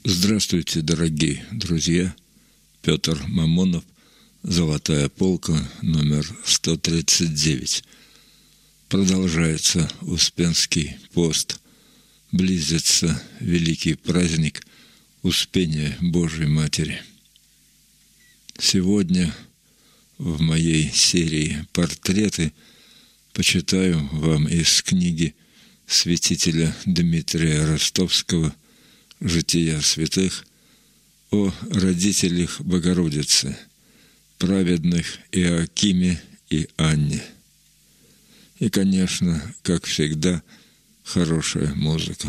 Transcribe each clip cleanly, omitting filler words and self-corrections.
Здравствуйте, дорогие друзья. Петр Мамонов, «Золотая полка», номер 139. Продолжается Успенский пост. Близится великий праздник Успения Божией Матери. Сегодня в моей серии «Портреты» почитаю вам из книги святителя Дмитрия Ростовского «Жития святых» о родителях Богородицы, праведных Иоакиме и Анне. И, конечно, как всегда, хорошая музыка.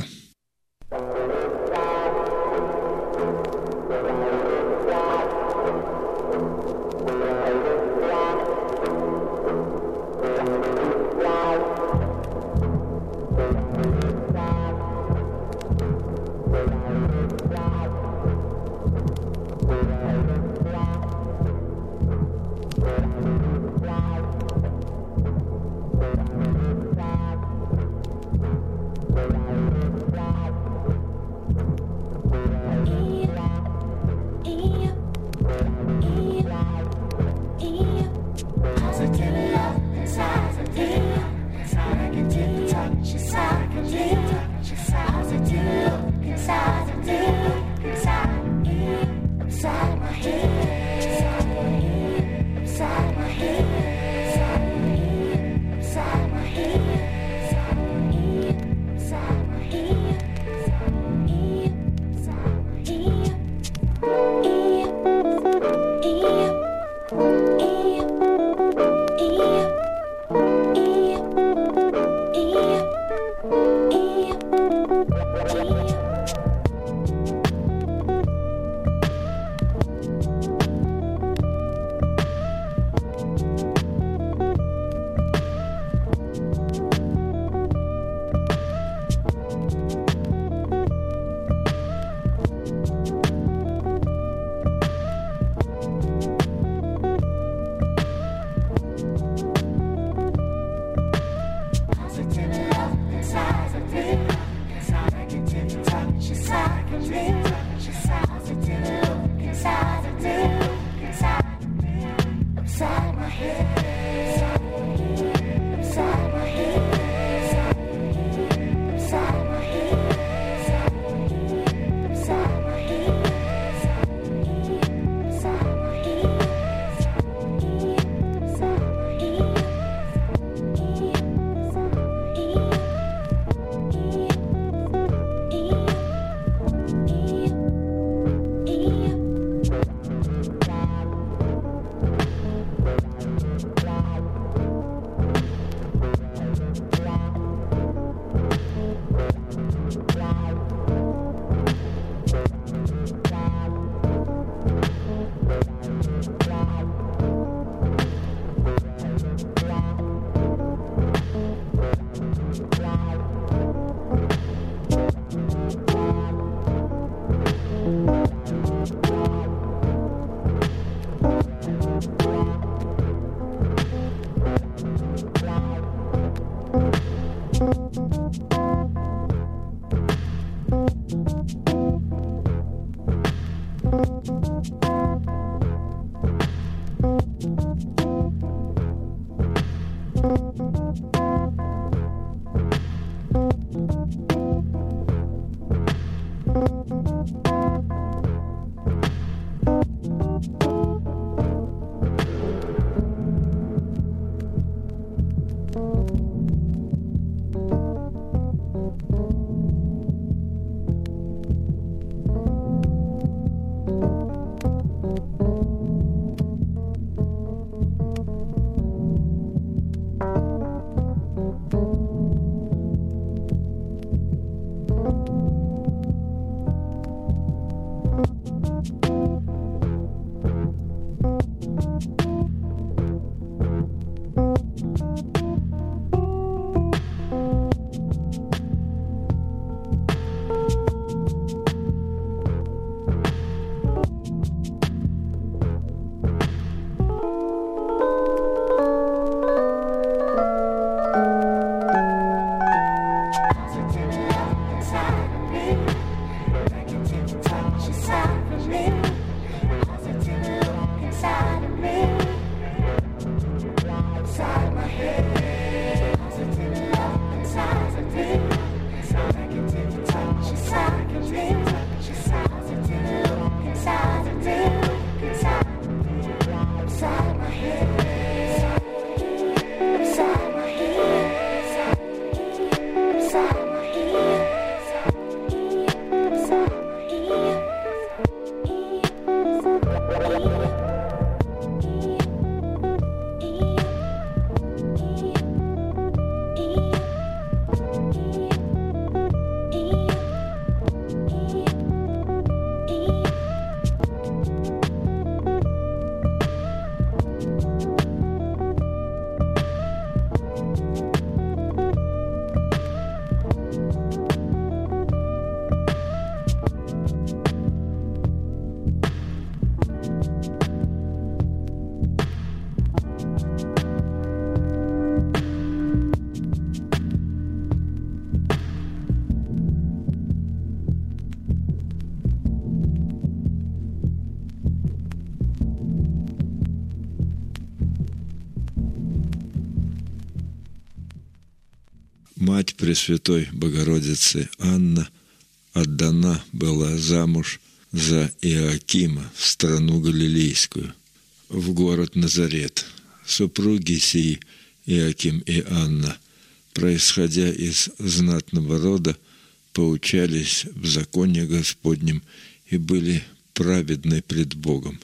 Мать Пресвятой Богородицы Анна отдана была замуж за Иоакима в страну Галилейскую, в город Назарет. Супруги сии, Иоаким и Анна, происходя из знатного рода, поучались в законе Господнем и были праведны пред Богом.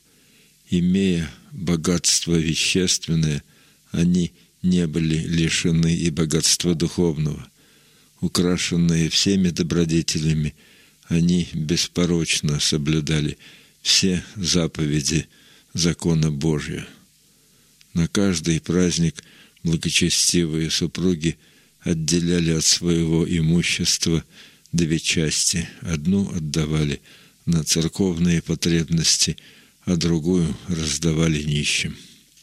Имея богатство вещественное, они не были лишены и богатства духовного. Украшенные всеми добродетелями, они беспорочно соблюдали все заповеди закона Божия. На каждый праздник благочестивые супруги отделяли от своего имущества 2 части. Одну отдавали на церковные потребности, а другую раздавали нищим.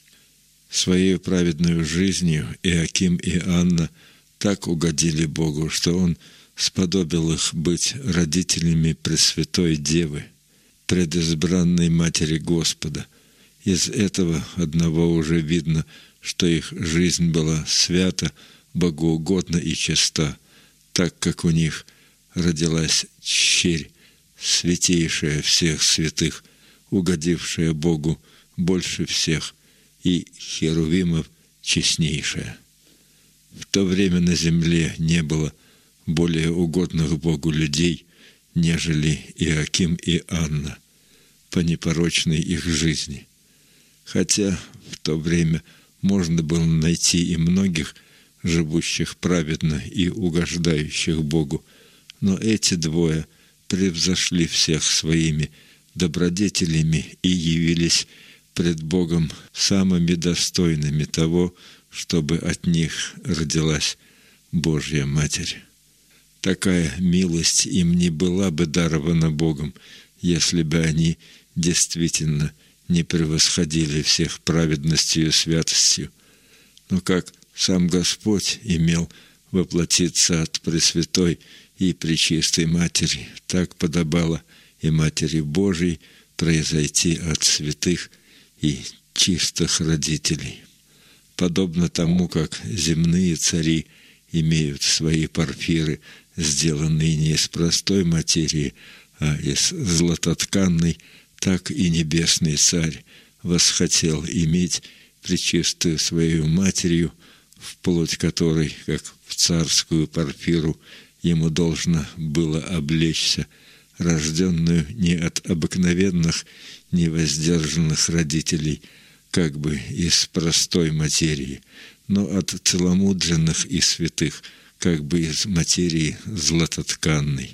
Своей праведной жизнью Иоаким и Анна так угодили Богу, что Он сподобил их быть родителями Пресвятой Девы, предизбранной Матери Господа. Из этого одного уже видно, что их жизнь была свята, богоугодна и чиста, так как у них родилась Черь, святейшая всех святых, угодившая Богу больше всех, и херувимов честнейшая. В то время на земле не было более угодных Богу людей, нежели Иоаким и Анна, по непорочной их жизни. Хотя в то время можно было найти и многих, живущих праведно и угождающих Богу, но эти двое превзошли всех своими добродетелями и явились пред Богом самыми достойными того, чтобы от них родилась Божья Матерь. Такая милость им не была бы дарована Богом, если бы они действительно не превосходили всех праведностью и святостью. Но как сам Господь имел воплотиться от Пресвятой и Пречистой Матери, так подобало и Матери Божией произойти от святых и чистых родителей. Подобно тому, как земные цари имеют свои порфиры, сделанные не из простой материи, а из златотканной, так и небесный царь восхотел иметь пречистую свою матерью, вплоть которой, как в царскую порфиру, ему должно было облечься, рожденную не от обыкновенных, невоздержанных родителей, как бы из простой материи, но от целомудренных и святых, как бы из материи златотканной.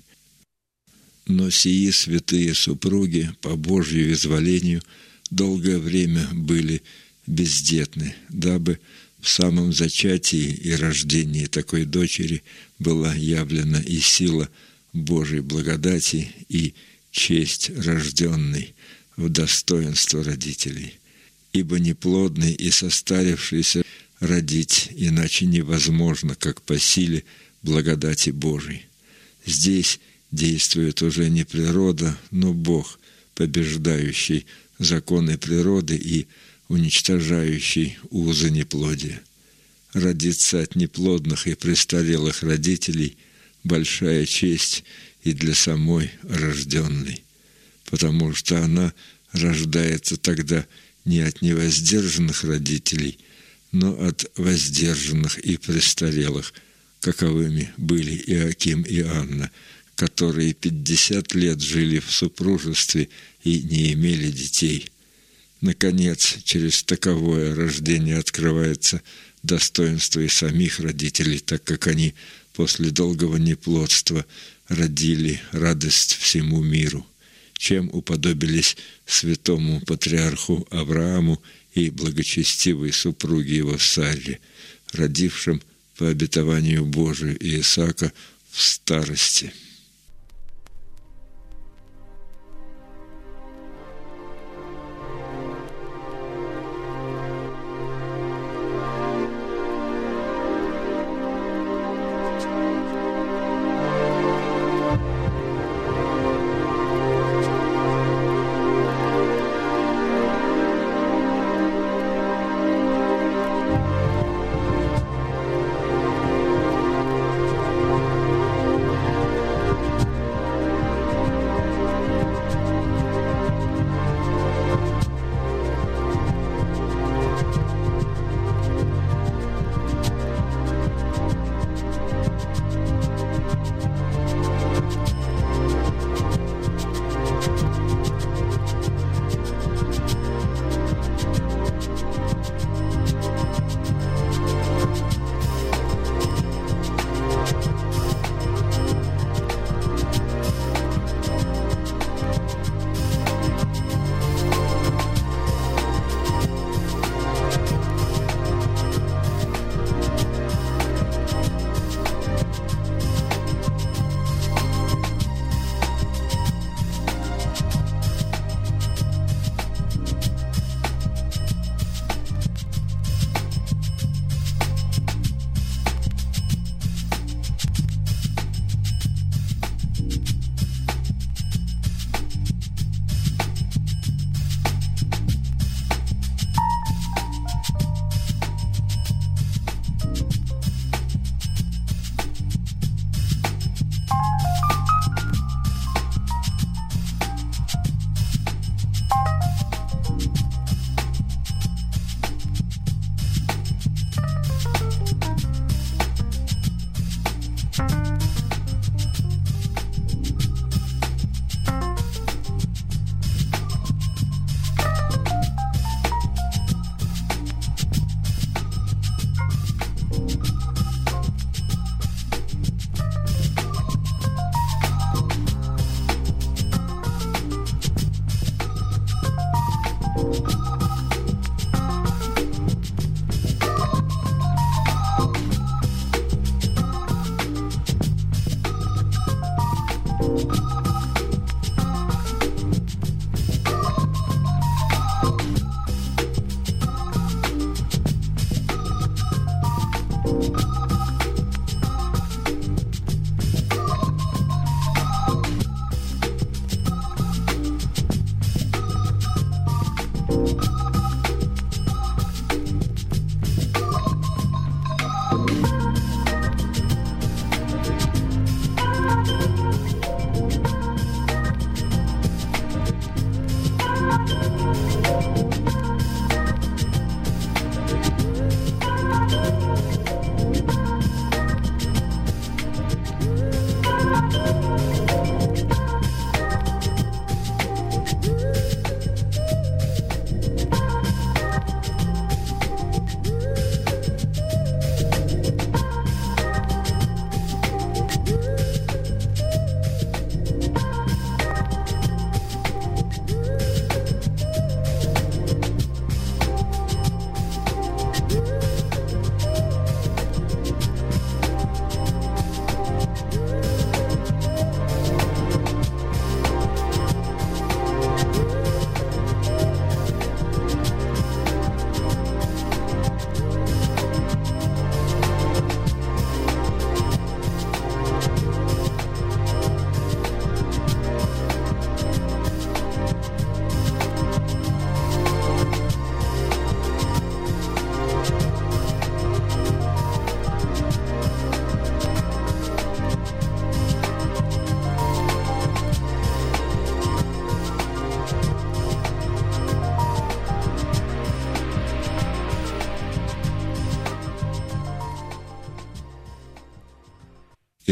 Но сии святые супруги по Божью изволению долгое время были бездетны, дабы в самом зачатии и рождении такой дочери была явлена и сила Божьей благодати, и честь рожденной в достоинство родителей. Ибо неплодный и состарившийся родить иначе невозможно, как по силе благодати Божией. Здесь действует уже не природа, но Бог, побеждающий законы природы и уничтожающий узы неплодия. Родиться от неплодных и престарелых родителей – большая честь и для самой рожденной, потому что она рождается тогда не от невоздержанных родителей, но от воздержанных и престарелых, каковыми были Иоаким и Анна, которые 50 лет жили в супружестве и не имели детей. Наконец, через таковое рождение открывается достоинство и самих родителей, так как они после долгого неплодства родили радость всему миру, чем уподобились святому патриарху Аврааму и благочестивой супруге его Сарре, родившим по обетованию Божию Исаака в старости.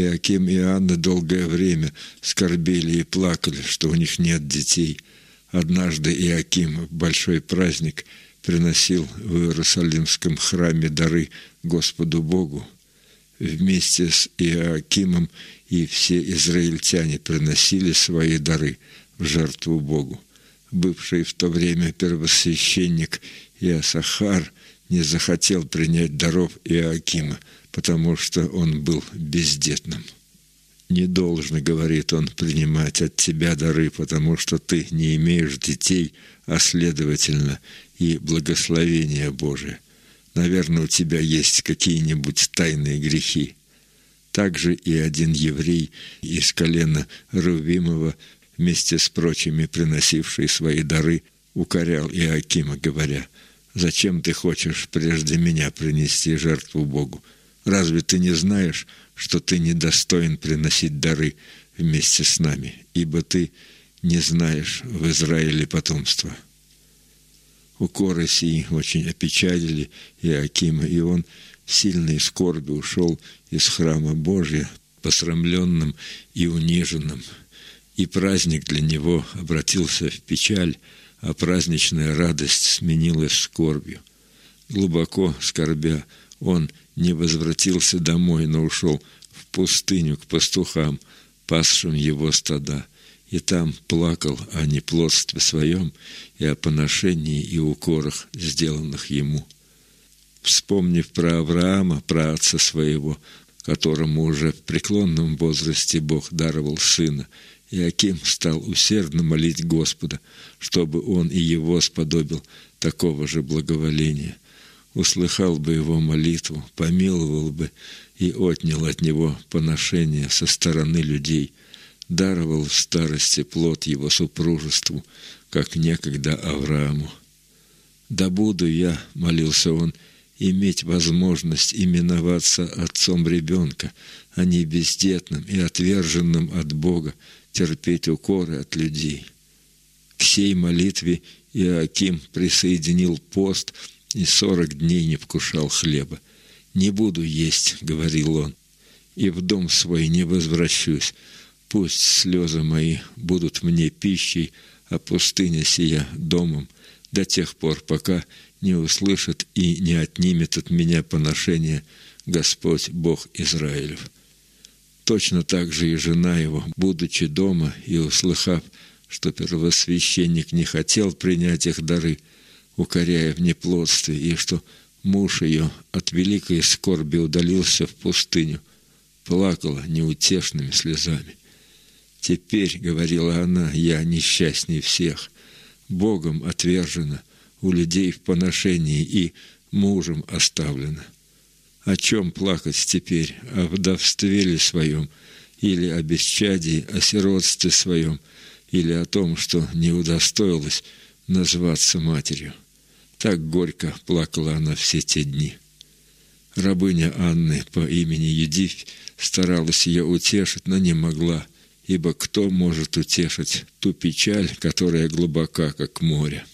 Иоаким и Анна долгое время скорбели и плакали, что у них нет детей. Однажды Иоаким в большой праздник приносил в Иерусалимском храме дары Господу Богу. Вместе с Иоакимом и все израильтяне приносили свои дары в жертву Богу. Бывший в то время первосвященник Иосахар не захотел принять даров Иоакима, потому что он был бездетным. «Не должно, — говорит он, — принимать от тебя дары, потому что ты не имеешь детей, а следовательно и благословения Божие. Наверное, у тебя есть какие-нибудь тайные грехи». Также и один еврей из колена Рувимова, вместе с прочими приносивший свои дары, укорял Иоакима, говоря: «Зачем ты хочешь прежде меня принести жертву Богу? Разве ты не знаешь, что ты недостоин приносить дары вместе с нами, ибо ты не знаешь в Израиле потомства?» Укоры сии очень опечалили Иоакима, и он в сильной скорби ушел из храма Божия, посрамленным и униженным. И праздник для него обратился в печаль, а праздничная радость сменилась скорбью. Глубоко скорбя, он не возвратился домой, но ушел в пустыню к пастухам, пасшим его стада, и там плакал о неплодстве своем и о поношении и укорах, сделанных ему. Вспомнив про Авраама, праотца своего, которому уже в преклонном возрасте Бог даровал сына, Иоаким стал усердно молить Господа, чтобы он и его сподобил такого же благоволения. Услыхал бы его молитву, помиловал бы и отнял от него поношение со стороны людей, даровал в старости плод его супружеству, как некогда Аврааму. «Да буду я, — молился он, — иметь возможность именоваться отцом ребенка, а не бездетным и отверженным от Бога, терпеть укоры от людей». К сей молитве Иоаким присоединил пост и 40 дней не вкушал хлеба. «Не буду есть, — говорил он, — и в дом свой не возвращусь. Пусть слезы мои будут мне пищей, а пустыня сия домом, до тех пор, пока не услышит и не отнимет от меня поношение Господь Бог Израилев». Точно так же и жена его, будучи дома и услыхав, что первосвященник не хотел принять их дары, укоряя в неплодстве, и что муж ее от великой скорби удалился в пустыню, плакала неутешными слезами. «Теперь, — говорила она, — я несчастней всех, Богом отвержена, у людей в поношении и мужем оставлена. О чем плакать теперь? О вдовстве ли своем, или о бесчадии, о сиротстве своем, или о том, что не удостоилась назваться матерью?» Так горько плакала она все те дни. Рабыня Анны по имени Юдифь старалась ее утешить, но не могла, ибо кто может утешить ту печаль, которая глубока, как море?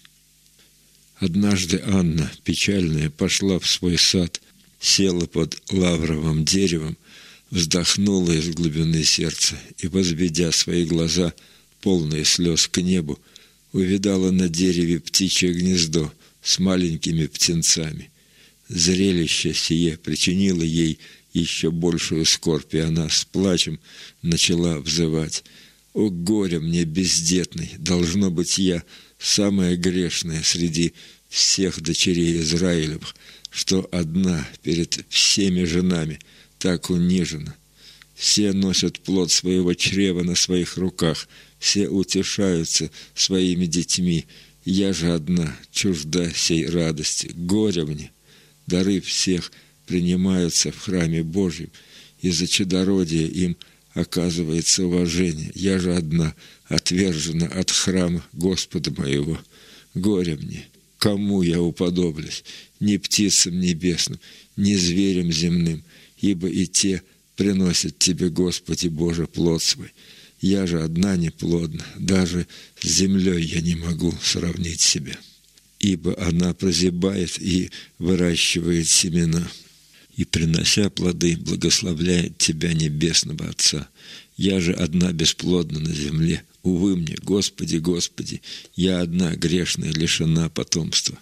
Однажды Анна, печальная, пошла в свой сад, села под лавровым деревом, вздохнула из глубины сердца и, возведя свои глаза, полные слез, к небу, увидала на дереве птичье гнездо с маленькими птенцами. Зрелище сие причинило ей еще большую скорбь, и она с плачем начала взывать: «О горе мне бездетной! Должно быть, я самая грешная среди всех дочерей Израилевых, что одна перед всеми женами так унижена. Все носят плод своего чрева на своих руках, все утешаются своими детьми. Я же одна, чужда сей радости. Горе мне! Дары всех принимаются в храме Божьем, и за чадородие им оказывается уважение. Я же одна, отвержена от храма Господа моего. Горе мне! Кому я уподоблюсь? Ни птицам небесным, ни зверям земным, ибо и те приносят Тебе, Господи Боже, плод свой. Я же одна неплодна, даже с землей я не могу сравнить себя, ибо она прозябает и выращивает семена. и, принося плоды, благословляет тебя, Небесного Отца. Я же одна бесплодна на земле. Увы мне, Господи, Господи, я одна грешная, лишена потомства».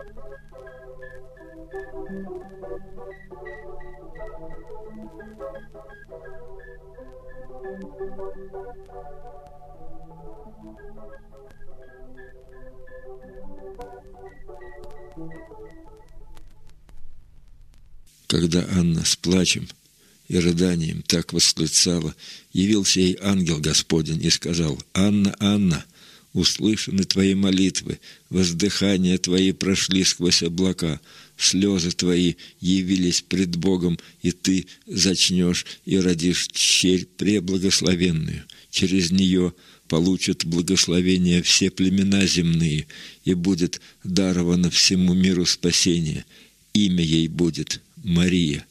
Когда Анна с плачем и рыданием так восклицала, явился ей ангел Господень и сказал: «Анна, Анна, услышаны твои молитвы, воздыхания твои прошли сквозь облака, слезы твои явились пред Богом, и ты зачнешь и родишь черь преблагословенную. Через нее получат благословение все племена земные, и будет даровано всему миру спасение. Имя ей будет Мария».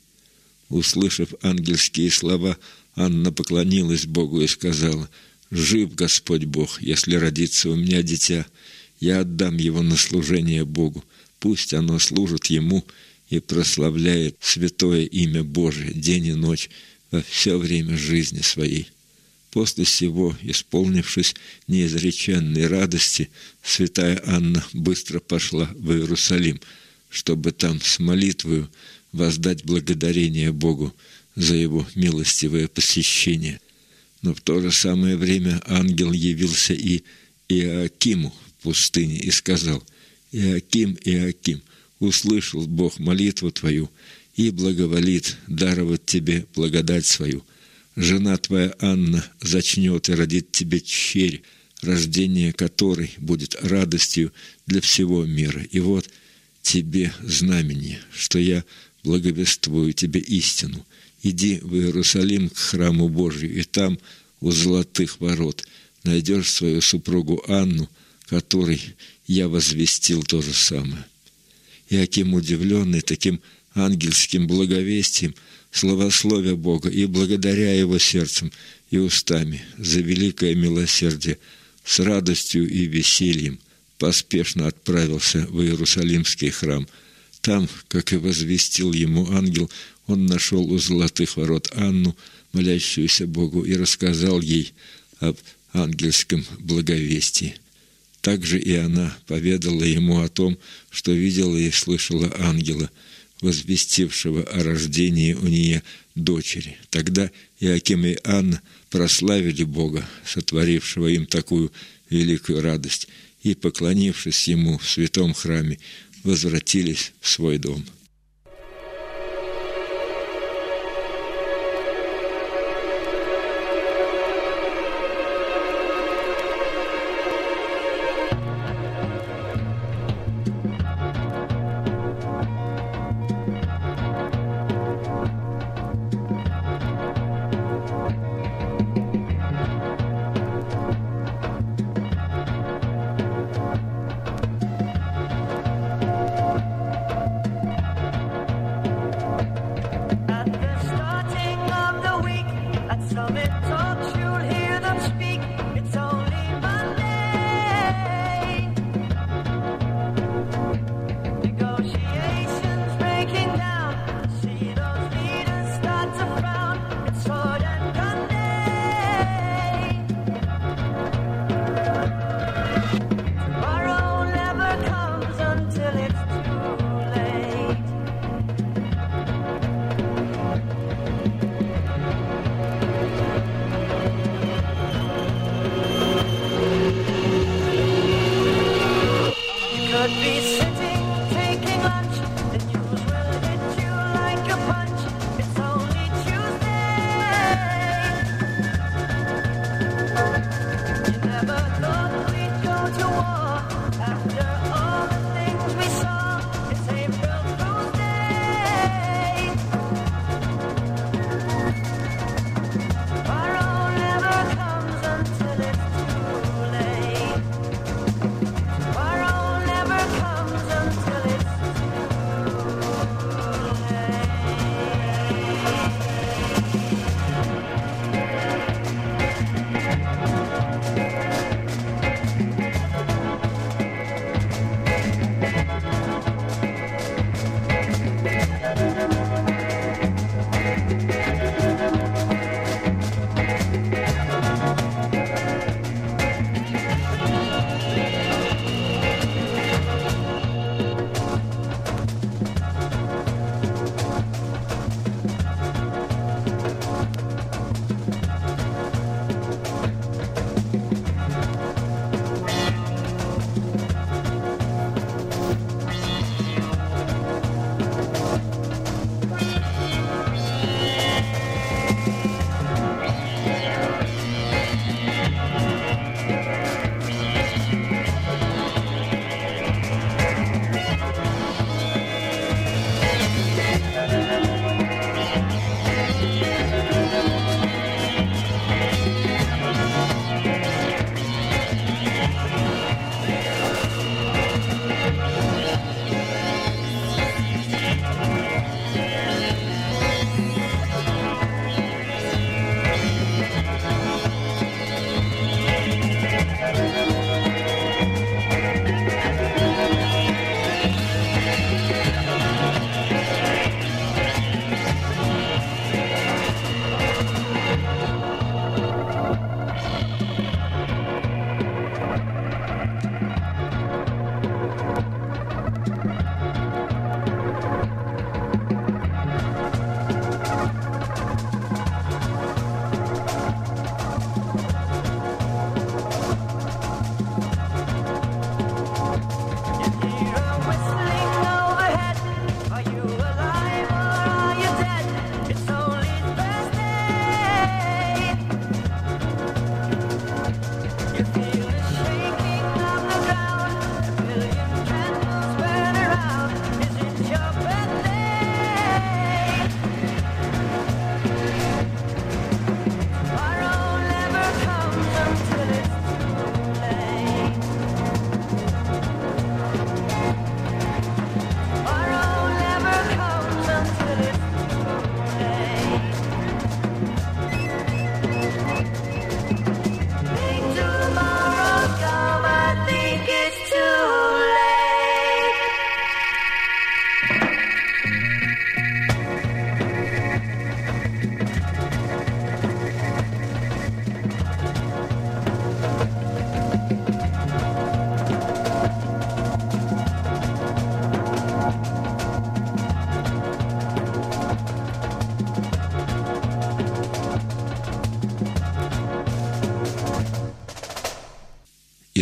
Услышав ангельские слова, Анна поклонилась Богу и сказала: «Жив Господь Бог, если родится у меня дитя, я отдам его на служение Богу, пусть оно служит Ему и прославляет святое имя Божие день и ночь во все время жизни своей». После сего, исполнившись неизреченной радости, святая Анна быстро пошла в Иерусалим, чтобы там с молитвою воздать благодарение Богу за Его милостивое посещение. Но в то же самое время ангел явился и Иоакиму в пустыне и сказал: «Иоаким, Иоаким, услышал Бог молитву твою и благоволит даровать тебе благодать свою. Жена твоя Анна зачнет и родит тебе черь, рождение которой будет радостью для всего мира. И вот тебе знамение, что я благовествую тебе истину. Иди в Иерусалим к храму Божию, и там, у золотых ворот, найдешь свою супругу Анну, которой я возвестил то же самое». Иоаким, удивленный таким ангельским благовестием, славословя Бога и благодаря Его сердцем и устами за великое милосердие, с радостью и весельем поспешно отправился в Иерусалимский храм. Там, как и возвестил ему ангел, он нашел у золотых ворот Анну, молящуюся Богу, и рассказал ей об ангельском благовестии. Также и она поведала ему о том, что видела и слышала ангела, возвестившего о рождении у нее дочери. Тогда Иоаким и Анна прославили Бога, сотворившего им такую великую радость, и, поклонившись Ему в святом храме, возвратились в свой дом.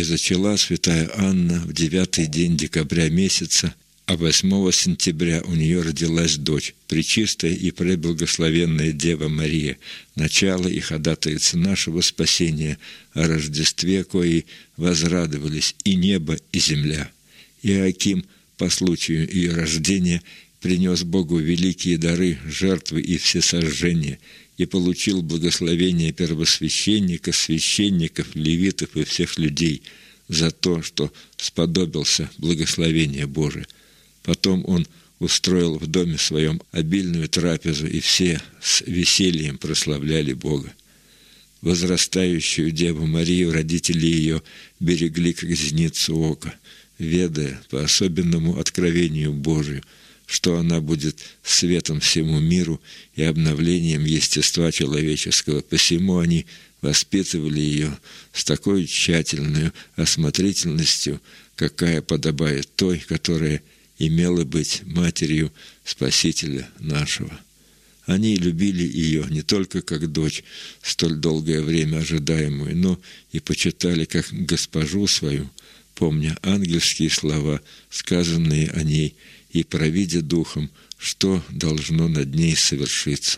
И зачала святая Анна в 9-й день декабря месяца, а 8 сентября у нее родилась дочь, пречистая и преблагословенная Дева Мария, начало и ходатайца нашего спасения, о Рождестве коей возрадовались и небо, и земля. Иоаким по случаю ее рождения принес Богу великие дары, жертвы и всесожжения, и получил благословение первосвященника, священников, левитов и всех людей за то, что сподобился благословения Божия. Потом он устроил в доме своем обильную трапезу, и все с весельем прославляли Бога. Возрастающую Деву Марию родители ее берегли, как зеницу ока, ведая по особенному откровению Божию, что она будет светом всему миру и обновлением естества человеческого. Посему они воспитывали ее с такой тщательной осмотрительностью, какая подобает той, которая имела быть матерью Спасителя нашего. Они любили ее не только как дочь, столь долгое время ожидаемую, но и почитали как госпожу свою, помня ангельские слова, сказанные о ней, и провидя духом, что должно над ней совершиться.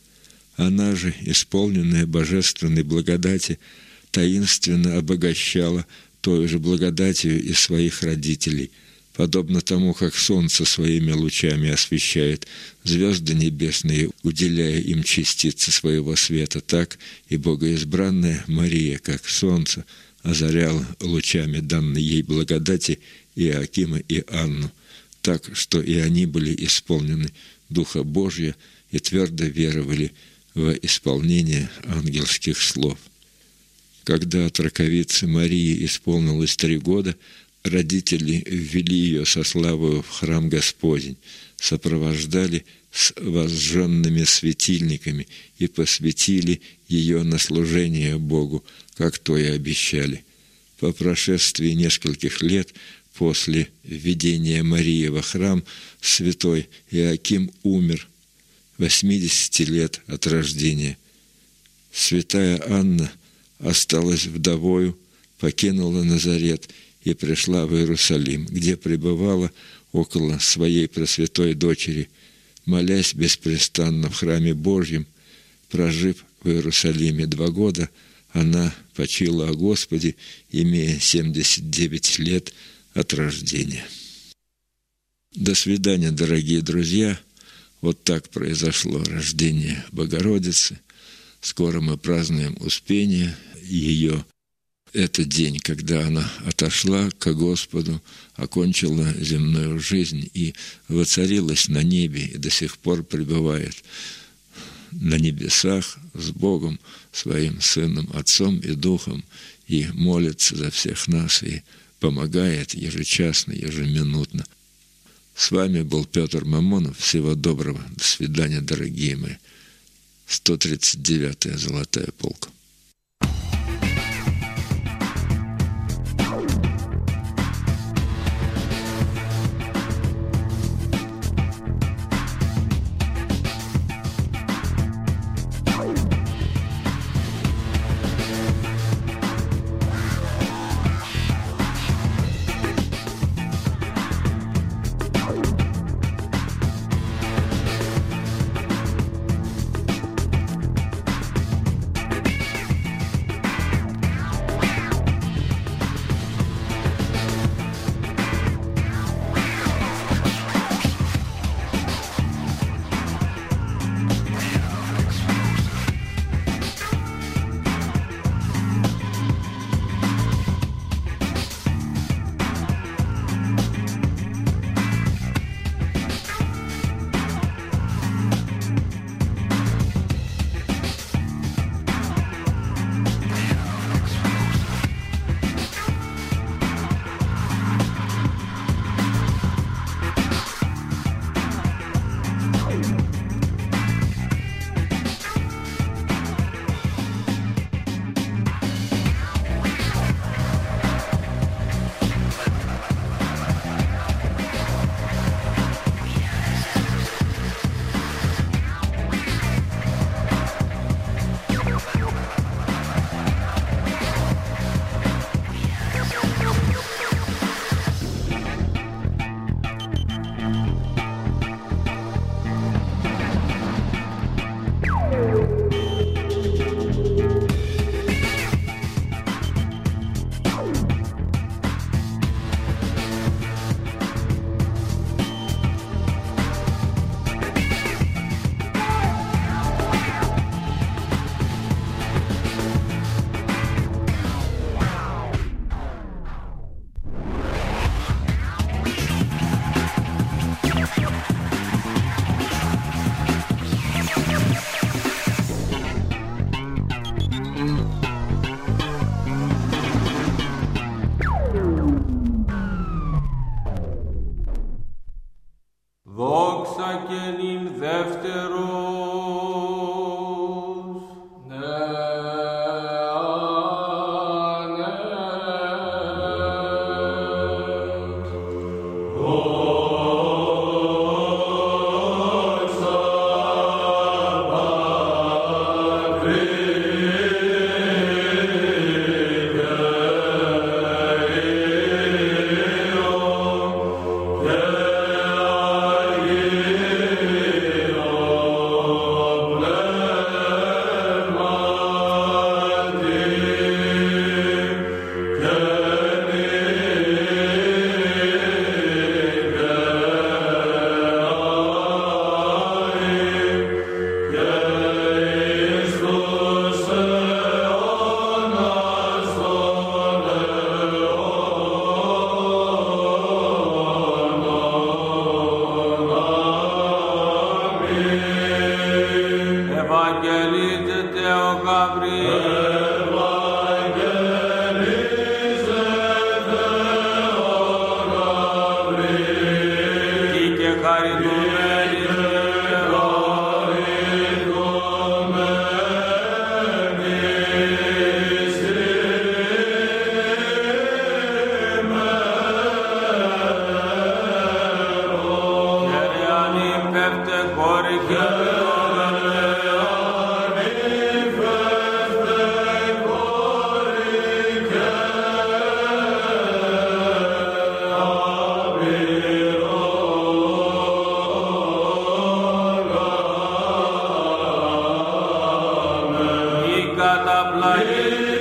Она же, исполненная божественной благодати, таинственно обогащала той же благодатью и своих родителей, подобно тому, как солнце своими лучами освещает звезды небесные, уделяя им частицы своего света, так и богоизбранная Мария, как солнце, озаряла лучами данной ей благодати Иоакима и Анну, так что и они были исполнены Духа Божия и твердо веровали во исполнение ангельских слов. Когда от раковицы Марии исполнилось 3 года, родители ввели ее со славою в храм Господень, сопровождали с возжженными светильниками и посвятили ее на служение Богу, как то и обещали. По прошествии нескольких лет после введения Марии во храм святой Иоаким умер, 80 лет от рождения. Святая Анна осталась вдовою, покинула Назарет и пришла в Иерусалим, где пребывала около своей пресвятой дочери, молясь беспрестанно в храме Божьем. Прожив в Иерусалиме 2 года, она почила о Господе, имея 79 лет от рождения. До свидания, дорогие друзья. Вот так произошло рождение Богородицы. Скоро мы празднуем Успение ее. Это день, когда она отошла ко Господу, окончила земную жизнь и воцарилась на небе, и до сих пор пребывает на небесах с Богом, своим Сыном, Отцом и Духом, и молится за всех нас, и помогает ежечасно, ежеминутно. С вами был Петр Мамонов. Всего доброго. До свидания, дорогие мои. 139-я золотая полка. Ευαγγελίζεται ο Γαβριήλ. Κατά πλαγή